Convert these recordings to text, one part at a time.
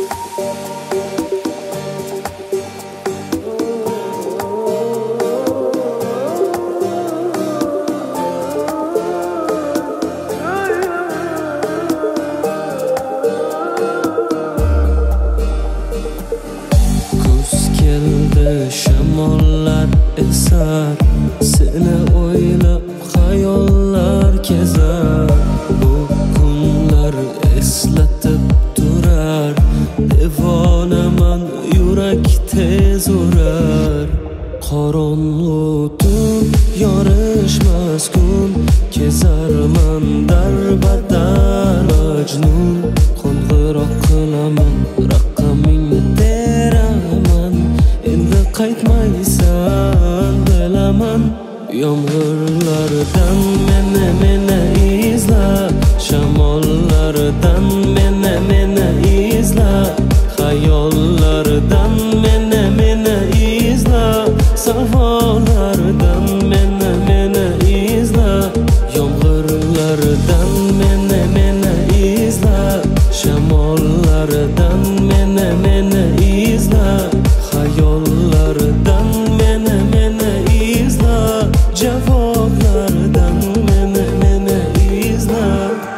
Shamollar esar, seni o'ylab xayollar kezar. Bu kunlar eslatib turar, devonaman yurak tez urar. Qorong'u tun yorishmas kun, kezarman darbadar majnun. Qo'ng'iroq qilaman, raqamingni teraman, endi qaytmaysan bilaman. Yomg'irlardan meni izla, shamollardan meni izla, xayollardan meni izla, savollardan meni izla. Yomg'irlardan meni izla, shamollardan meni izla, xayollardan meni izla, javoblardan meni izla.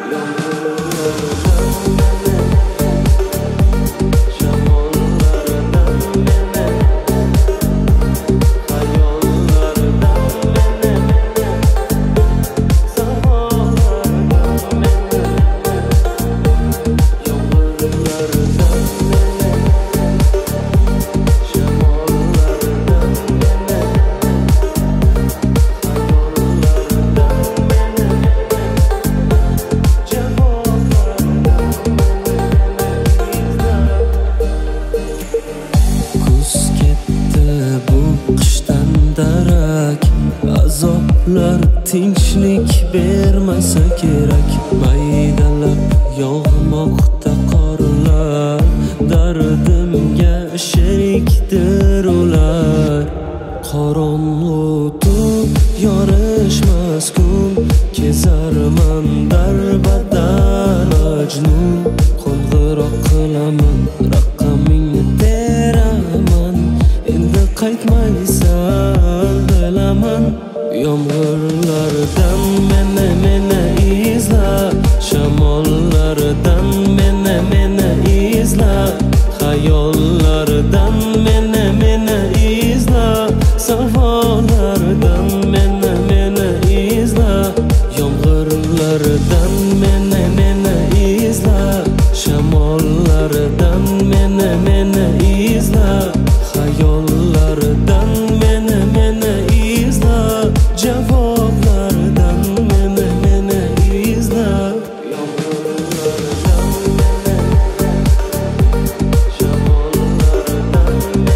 Azoblar tinchlik bermasa kerak, maydalab yog'moqda qorlar, dardimga sherikdir ular. Qorong'u tun yorishmas kun, kezarman darbadar majnun. Qo'ng'iroq qilaman, raqamingni teraman, endi qaytmaysan bilaman. Yomg'irlardan meni izla, shamollardan meni izla, xayollardan meni izla, savollardan meni izla. Yomg'irlardan meni izla, shamollardan meni izla, xayollardan meni izla, javoblardan meni izla. Yomg'irlardan shamollardan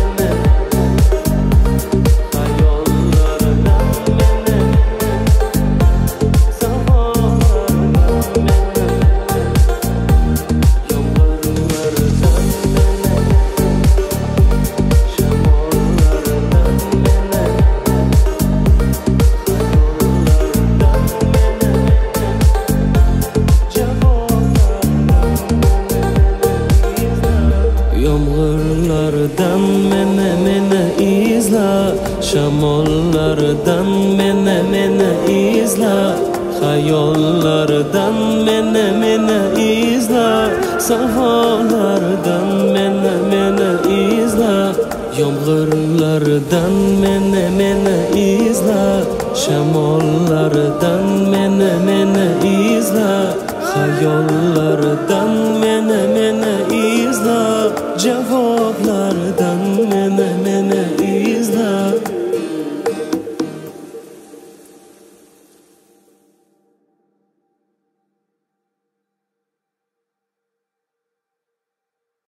xayollardan savollardan Yomg'irlardan meni izla, shamollardan meni izla, xayollardan meni izla, savollardan meni izla. Yomg'irlardan meni izla, shamollardan meni izla, xayollardan